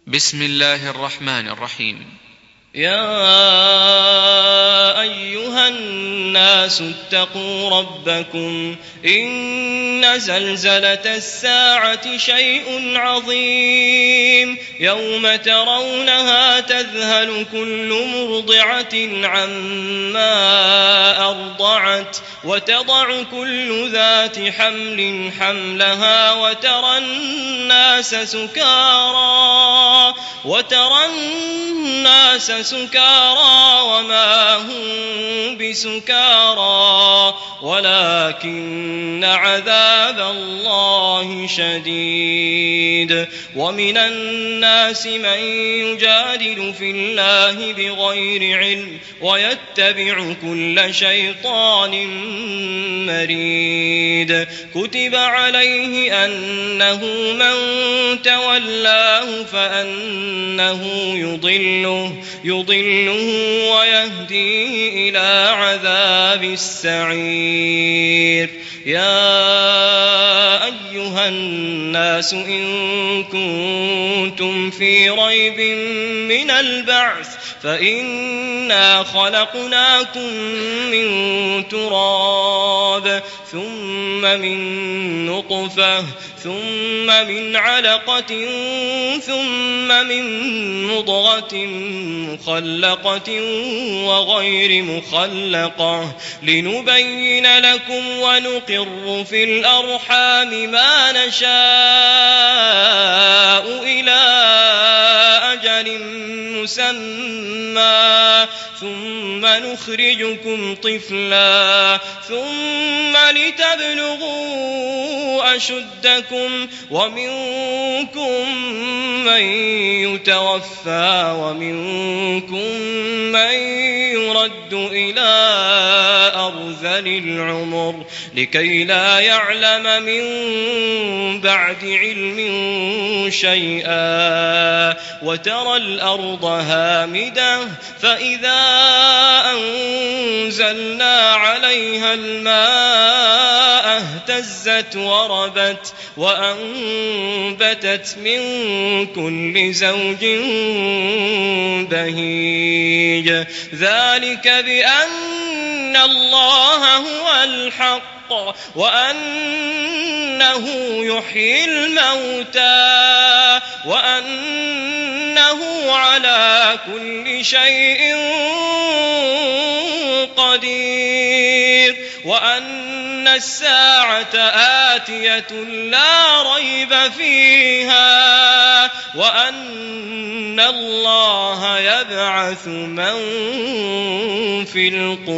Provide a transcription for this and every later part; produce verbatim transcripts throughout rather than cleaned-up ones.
بسم الله الرحمن الرحيم. يا أيها الناس اتقوا ربكم إن زلزلة الساعة شيء عظيم يوم ترونها تذهل كل مرضعة عما أرضعت وتضع كل ذات حمل حملها وترى الناس سكارى وترى الناس سكارى وما هم بسكارى ولكن عذاب الله شديد. ومن الناس من يجادل في الله بغير علم ويتبع كل شيطان مريد. كتب عليه أنه من تولاه فأنه يضله يضله ويهديه إلى عذاب السعير. يا أيها الناس إن كنتم في ريب من البعث فإنا خلقناكم من تراب ثم من نطفة ثم من علقة ثم من مضغة مخلقة وغير مخلقة لنبين لكم ونقر في الأرحام ما نشاء إلى أجل مسمى ثم نخرجكم طفلا ثم لتبلغوا أشدكم ومنكم من يتوفى ومنكم من يرد إلى أرذل العمر لكي لا يعلم من بعد علم شيئا. وترى الأرض هامدة فإذا أنزلنا عليها الماء اهتزت وربت وأنبتت من كل زوج بهيج. ذلك بأن الله هو الحق وأنه يحيي الموتى وأنه على كل شيء قدير وأن الساعة آتية لا ريب فيها وأن الله يبعث من في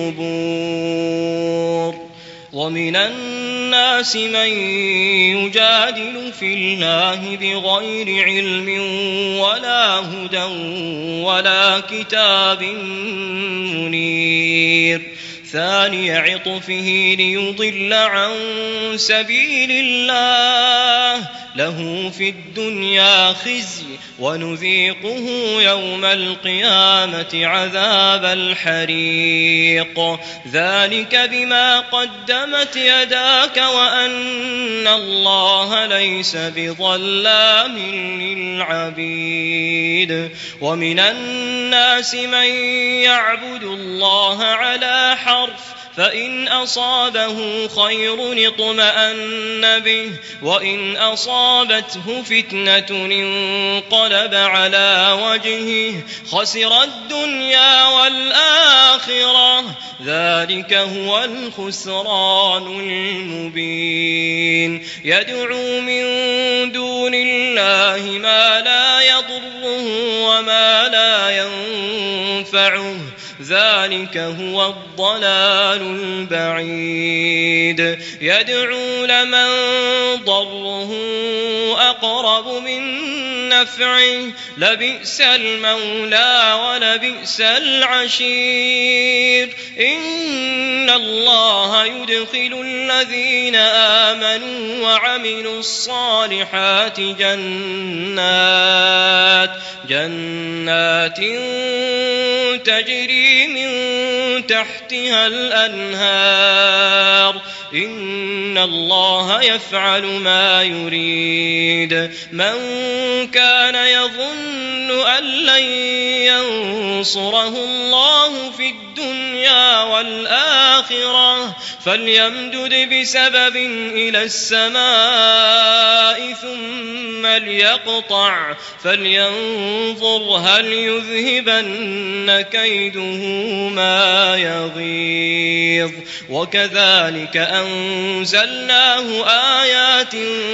القبور. ومن الناس من يجادل في الله بغير علم ولا هدى ولا كتاب منير. ثاني عطفه ليضل عن سبيل الله له في الدنيا خزي ونذيقه يوم القيامة عذاب الحريق. ذلك بما قدمت يداك وأن الله ليس بظلام للعبيد. ومن الناس من يعبد الله على حرف فإن أصابه خير اطمأن به وإن أصابته فتنة انقلب على وجهه خسر الدنيا والآخرة ذلك هو الخسران المبين. يدعو من دون الله ما لا يضره وما لا ينفعه ذلك هو الضلال البعيد. يدعو لمن ضره أقرب من نفعه لبئس المولى ولبئس العشير. إن الله يدخل الذين آمنوا وعملوا الصالحات جنات جنات تجري من تحتها الأنهار إن الله يفعل ما يريد. من كان يظن أن لن ينصره الله في الدنيا والآخرة فليمدد بسبب إلى السماء ثم ليقطع فلينظر هل يذهبن كيده ما يغيظ وكذلك أنزلناه آيات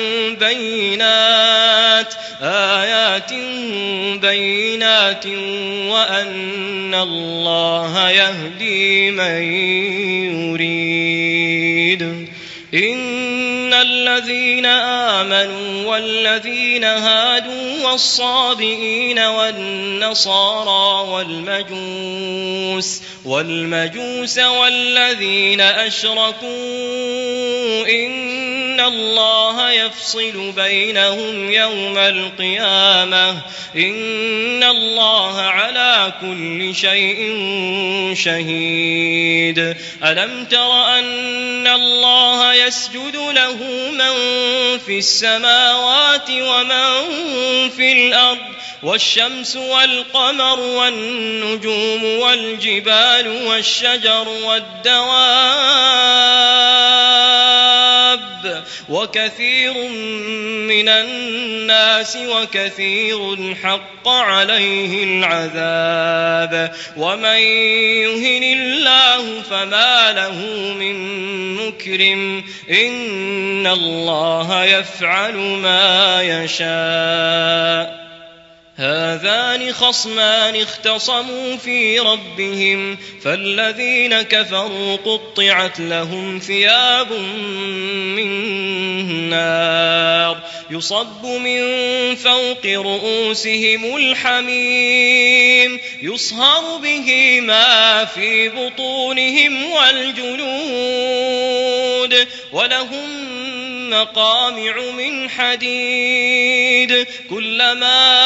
بينات آيات بينات وأن الله يهدي من يريد. إن الذين آمنوا والذين هادوا والصابئين والنصارى والمجوس والمجوس والذين أشركوا إن الله يفصل بينهم يوم القيامة إن الله على كل شيء شهيد. ألم تر أن الله يسجد له من في السماوات ومن في الأرض والشمس والقمر والنجوم والجبال والشجر والدواب وكثير من الناس وكثير حق عليه العذاب ومن يهن الله فما له من مكرم إن الله يفعل ما يشاء. هذان خصمان اختصموا في ربهم فالذين كفروا قطعت لهم ثياب من نار يصب من فوق رؤوسهم الحميم يصهر به ما في بطونهم والجلود ولهم مقامع من حديد كلما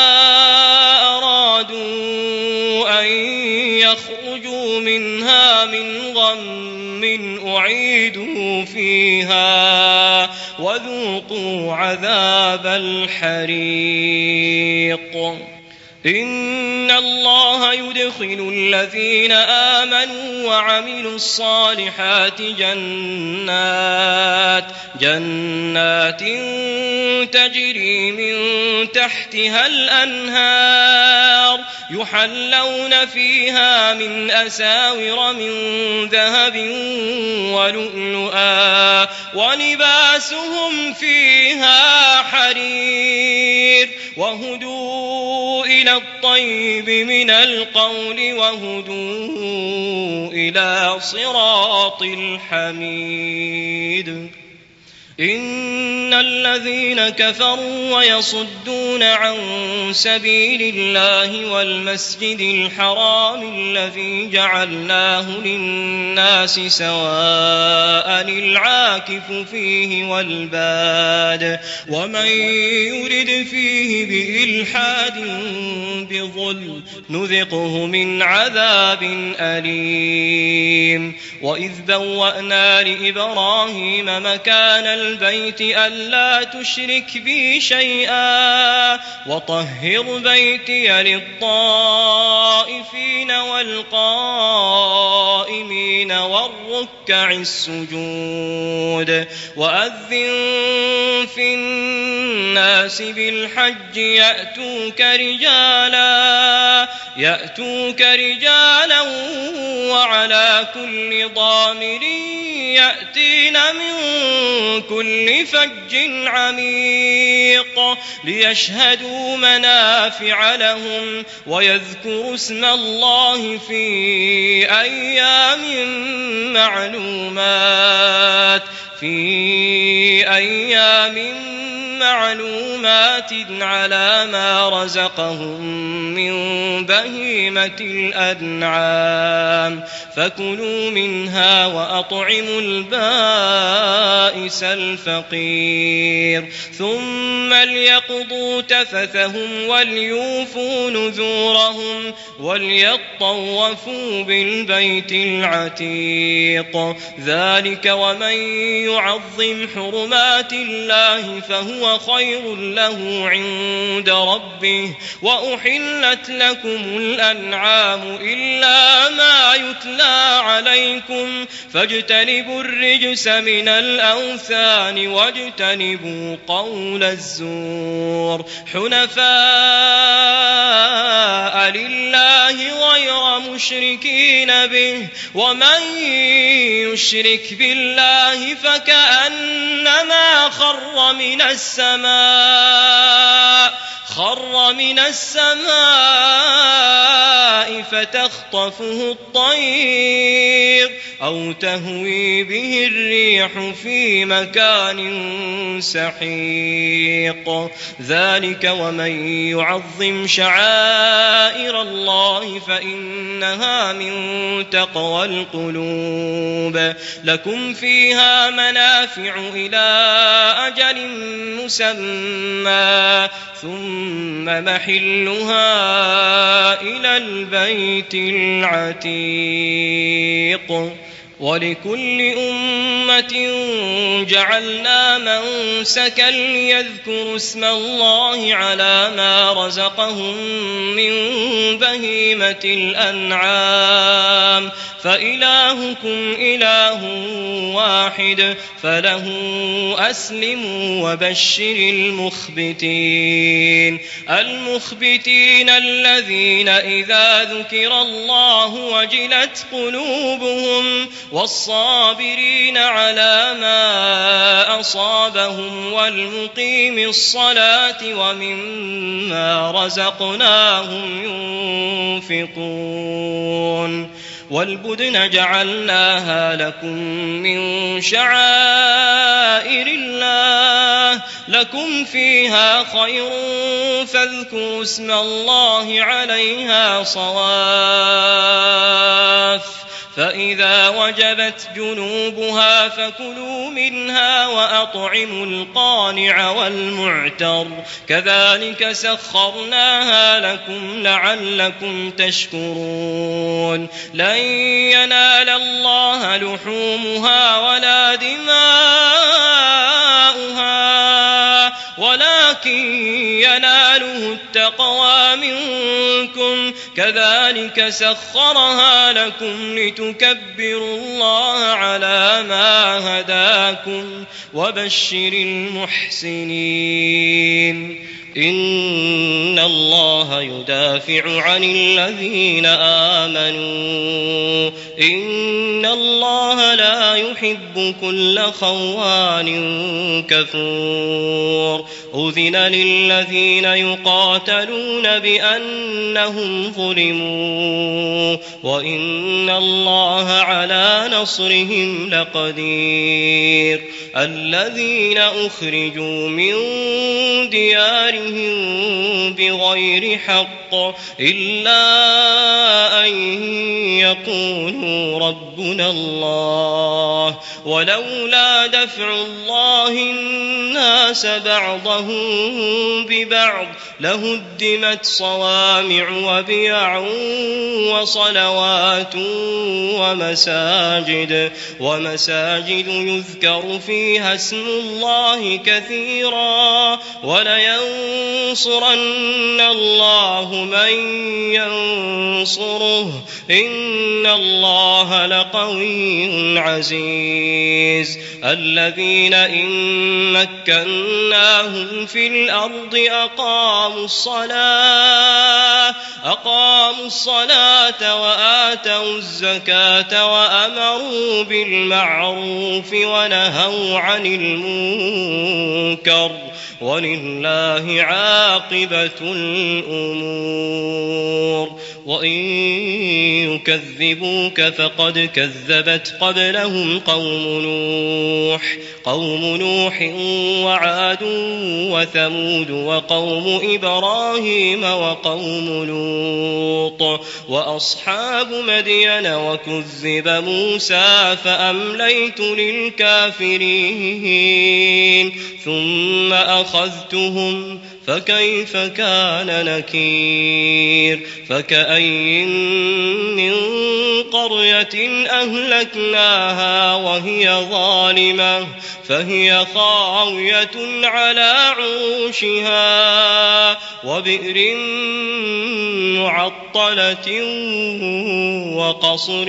أرادوا أن يخرجوا منها من غم أعيدوا فيها وذوقوا عذاب الحريق. إن الله يدخل الذين آمنوا وعملوا الصالحات جنات جنات تجري من تحتها الأنهار يحلون فيها من أساور من ذهب ولؤلؤا ولباسهم فيها حرير وهدوا إلى الطيب من القول وهدوا إلى صراط الحميد. إن الذين كفروا ويصدون عن سبيل الله والمسجد الحرام الذي جعلناه للناس سواء العاكف فيه والباد ومن يرد فيه بإلحاد بظلم نذقه من عذاب أليم. وإذ بوأنا لإبراهيم مكان البيت ألا تشرك بي شيئا وطهر بيتي للطائفين والقائمين والركع السجود. وأذن في الناس بالحج يأتوك رجالا يأتوك رجالا وعلى كل ضامر يأتين من كل فج عميق ليشهدوا منافع لهم ويذكروا اسم الله في أيام معلومات في أيام معلومات على ما رزقهم من بهيمة الأنعام فكلوا منها وأطعموا البائس الفقير ثم ليقضوا تفثهم وليوفوا نذورهم وليطوفوا بالبيت العتيق ذلك ومن يعظم حرمات الله فهو فهو خير له عند ربه وأحلت لكم الأنعام إلا ما يتلى عليكم فاجتنبوا الرجس من الأوثان واجتنبوا قول الزور حنفاء لله غير مشركين به ومن يشرك بالله فكأنما خر من السماء خر من السماء فتخطفه الطير أو تهوي به الريح في مكان سحيق ذلك ومن يعظم شعائر الله فإنها من تقوى القلوب لكم فيها منافع إلى أجل مسمى ثم محلها إلى البيت العتيق ولكل أمة جعلنا منسكا ليذكروا اسم الله على ما رزقهم من بهيمة الأنعام فإلهكم إله واحد فله أسلموا وبشر المخبتين المخبتين الذين إذا ذكر الله وجلت قلوبهم والصابرين على ما أصابهم والمقيم الصلاة ومما رزقناهم ينفقون والبدن جعلناها لكم من شعائر الله لكم فيها خير فاذكروا اسم الله عليها صواف فإذا وجبت جنوبها فكلوا منها وأطعموا القانع والمعتر كذلك سخرناها لكم لعلكم تشكرون لن ينال الله لحومها ولا دماؤها ولكن يناله التقوى منكم كذلك سخرها لكم لتكبروا الله على ما هداكم وبشر المحسنين إن الله يدافع عن الذين آمنوا إن الله لا يحب كل خوان كفور أذن للذين يقاتلون بأنهم ظلموا وإن الله على نصرهم لقدير الذين أخرجوا من ديارهم بغير حق إلا أن يقولوا ربنا الله ولولا دفع الله الناس بعضهم ببعض لهدمت صوامع وبيع وصلوات ومساجد ومساجد يذكر فيها اسم الله كثيرا ولينصرن الله من ينصره إن الله لقوي عزيز الذين إن مكناهم في الأرض أقاموا الصلاة أقاموا الصلاة وآتوا الزكاة وأمروا بالمعروف ونهوا عن المنكر ولله عاقبة الأمور وإن يكذبوك فقد كذبت قبلهم قوم نوح قوم نوح وعاد وثمود وقوم إبراهيم وقوم لوط وأصحاب مدين وكذب موسى فأمليت للكافرين ثم أخذتهم فكيف كان نكير فكأي من قرية أهلكناها وهي ظالمة فهي خاوية على عروشها وبئر معطلة وقصر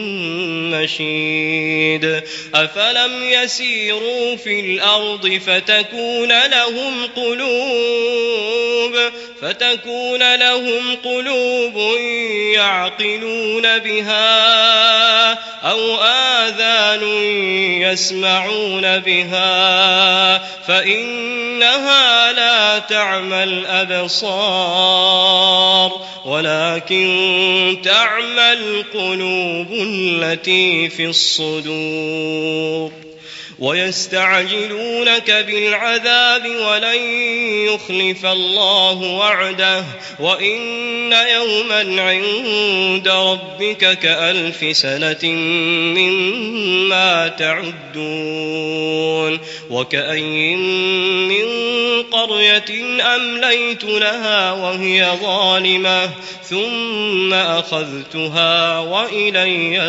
مشيد أفلم يسيروا في الأرض فتكون لهم قلوب فتكون لهم قلوب يعقلون بها أو آذان يسمعون بها فإنها لا تعمى الأبصار ولكن تعمى القلوب التي في الصدور ويستعجلونك بالعذاب ولن يخلف الله وعده وإن يوما عند ربك كألف سنة مما تعدون وكأي من قرية أمليت لها وهي ظالمة ثم أخذتها وإلي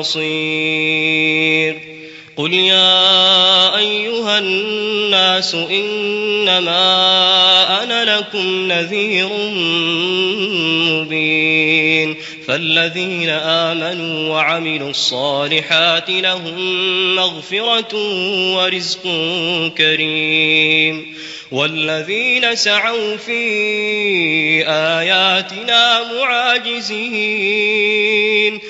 المصير قل يا أيها الناس إنما أنا لكم نذير مبين فالذين آمنوا وعملوا الصالحات لهم مغفرة ورزق كريم والذين سعوا في آياتنا معاجزين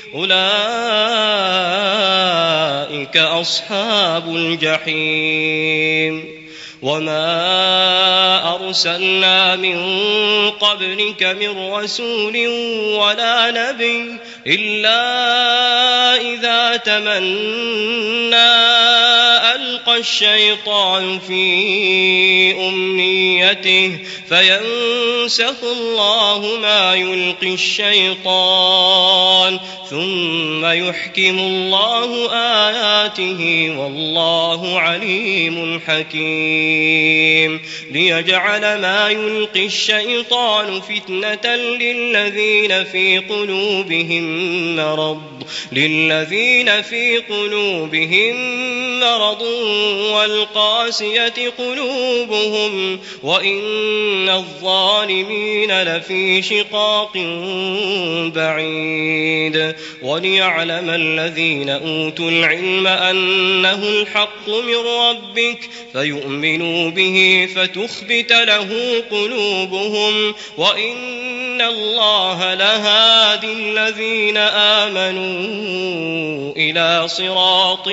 أولئك أصحاب الجحيم وما أرسلنا من قبلك من رسول ولا نبي إلا إذا تمنى ألقى الشيطان في أمنيته فينسخ الله ما يلقي الشيطان ثم يحكم الله آياته والله عليم حكيم ليجعل ما يلقي الشيطان فتنة للذين في قلوبهم مرض للذين في قلوبهم مرض والقاسية قلوبهم وإن الظالمين لفي شقاق بعيد وليعلم الذين أوتوا العلم أنه الحق من ربك فيؤمنوا به فتخبت له قلوبهم وإن الله لهادي الذين آمنوا إلى صراط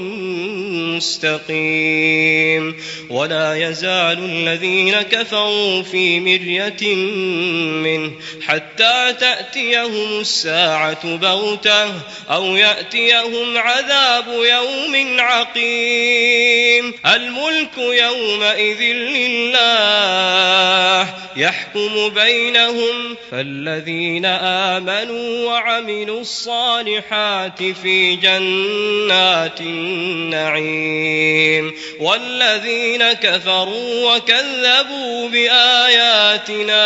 مستقيم ولا يزال الذين كفروا في مرية منه حتى تأتيهم الساعة بغتة أو يأتيهم عذاب يوم عقيم الملك يومئذ لله يحكم بينهم فالذين آمنوا وعملوا الصالحات في جنات النعيم والذين كفروا وكذبوا بآياتنا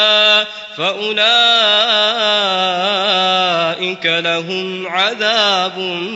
فأولئك لهم عذاب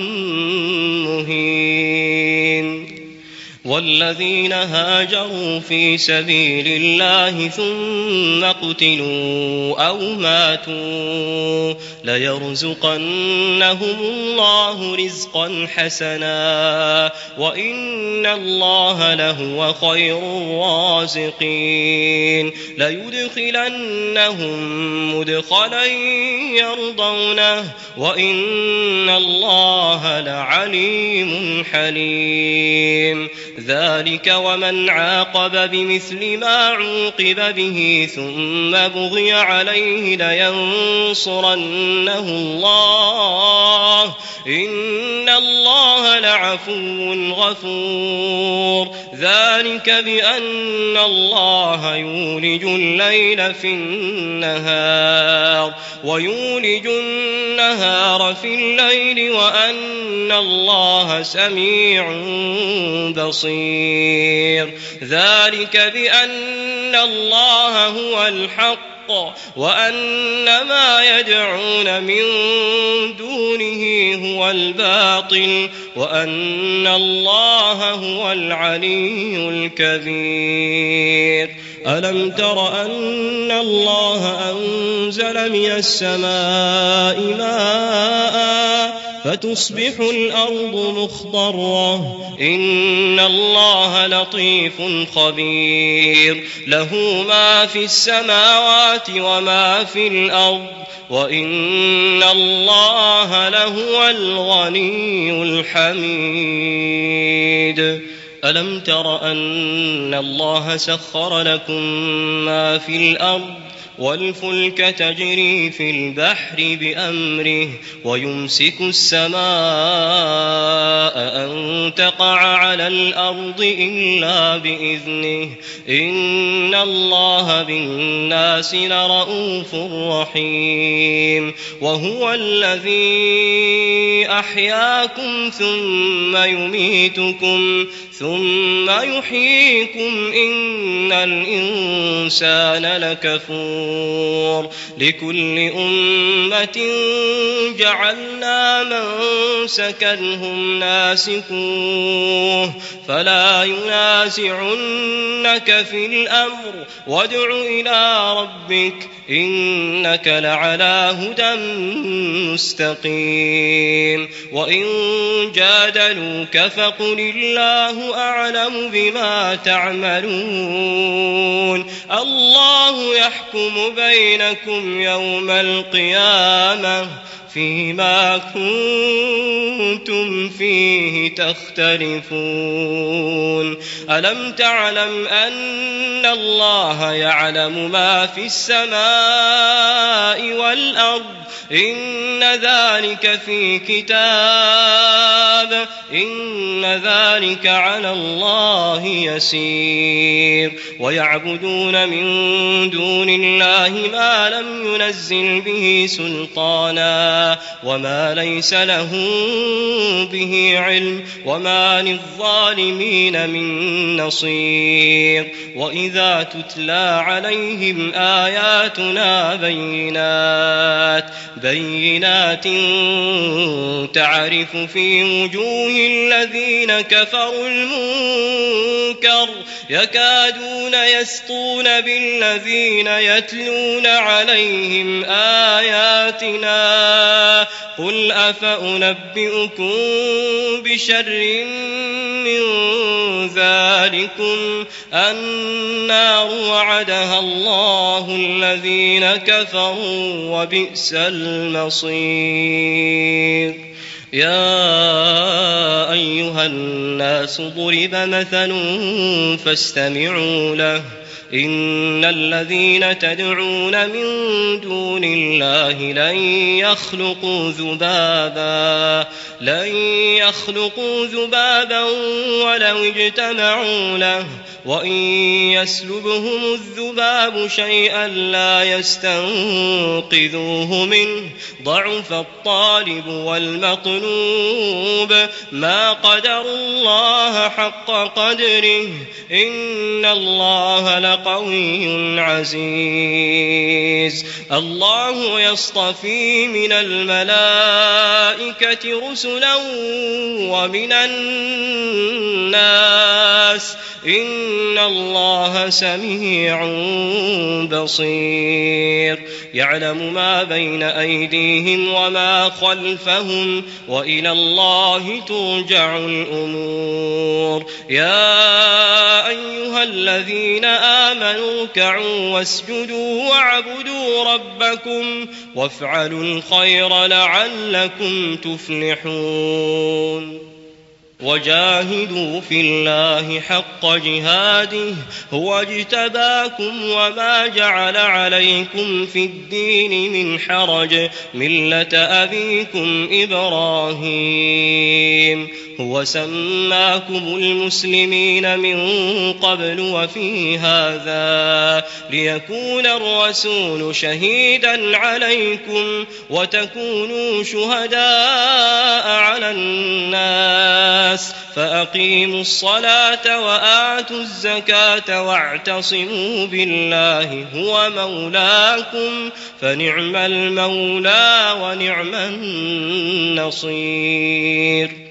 مهين والذين هاجروا في سبيل الله ثم قتلوا أو ماتوا ليرزقنهم الله رزقا حسنا وإن الله لهو خير الرازقين ليدخلنهم مدخلا يرضونه وإن الله لعليم حليم ذلك ومن عاقب بمثل ما عوقب به ثم بغي عليه لينصرنه الله إن الله لعفو غفور ذلك بأن الله يولج الليل في النهار ويولج النهار في الليل وأن الله سميع بصير بصير ذلك بأن الله هو الحق وأن ما يدعون من دونه هو الباطل وأن الله هو العلي الكبير ألم تر أن الله أنزل من السماء ماء فتصبح الأرض مخضرة إن الله لطيف خبير له ما في السماوات وما في الأرض وإن الله لهو الغني الحميد ألم تر أن الله سخر لكم ما في الأرض والفلك تجري في البحر بأمره ويمسك السماء أن تقع على الأرض إلا بإذنه إن الله بالناس لرءوف رحيم وهو الذي أحياكم ثم يميتكم ثم يحييكم إن الإنسان لكفور لكل أمة جعلنا منسكا هم ناسكوه فلا ينازعنك في الأمر وادع إلى ربك إنك لعلى هدى مستقيم وإن جادلوك فقل الله أعلم بما تعملون الله يحكم بينكم يوم القيامة فيما كنتم فيه تختلفون ألم تعلم أن الله يعلم ما في السماء والأرض إن ذلك في كتاب إن ذلك على الله يسير ويعبدون من دون الله ما لم ينزل به سلطانا وما ليس له به علم وما للظالمين من نصير وإذا تتلى عليهم آياتنا بينات بينات تعرف في وجوه الذين كفروا المنكر يكادون يسطون بالذين يتلون عليهم آياتنا قل أفأنبئكم بشر من ذلكم النار وعدها الله الذين كفروا وبئس المصير يا أيها الناس ضرب مثل فاستمعوا له إن الذين تدعون من دون الله لن يخلقوا ذبابا لن يخلقوا ذبابا ولو اجتمعوا له وإن يسلبهم الذباب شيئا لا يستنقذوه منه ضعف الطالب والمطلوب ما قدروا الله حق قدره إن الله لقوي عزيز الله يصطفي من الملائكة رسلا ومن الناس إن الله سميع بصير يعلم ما بين أيديهم وما خلفهم وإلى الله ترجع الأمور يا أيها الذين آمنوا اركعوا واسجدوا واعبدوا ربكم وافعلوا الخير لعلكم تفلحون وجاهدوا في الله حق جهاده هو اجتباكم وما جعل عليكم في الدين من حرج ملة أبيكم إبراهيم هو سماكم المسلمين من قبل وفي هذا ليكون الرسول شهيدا عليكم وتكونوا شهداء على الناس فأقيموا الصلاة وآتوا الزكاة واعتصموا بالله هو مولاكم فنعم المولى ونعم النصير.